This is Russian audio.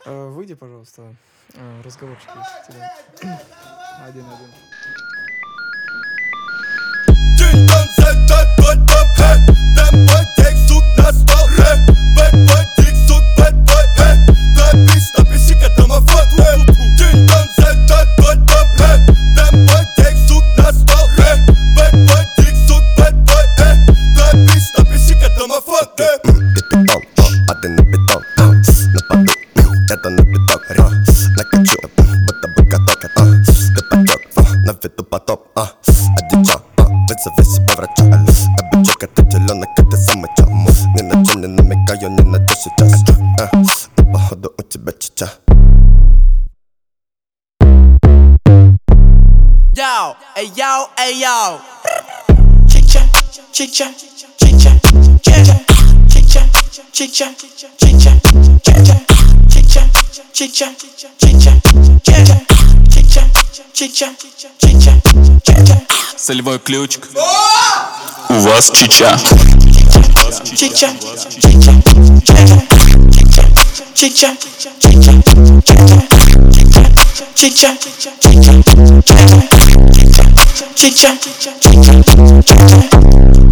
Выйди, пожалуйста. Разговорчик есть у тебя. Один. Это на биток, накачу, будто бы каток. Ты потек, на виду потоп, одичал, вызови себе врача. Обычок, это теленок, это самый чал. Ни на чем не намекаю, ни на что сейчас. Походу у тебя чича. Yo, ey yo, ey yo. Chicha, chicha, chicha, chicha, chicha, chicha, chicha, chicha, chicha, chicha, chicha, chicha, chicha, chicha, chicha. Солевой ключик. У вас чича. Chicha, chicha, chicha, chicha, chicha, chicha, chicha, chicha, chicha, chicha, chicha, chicha.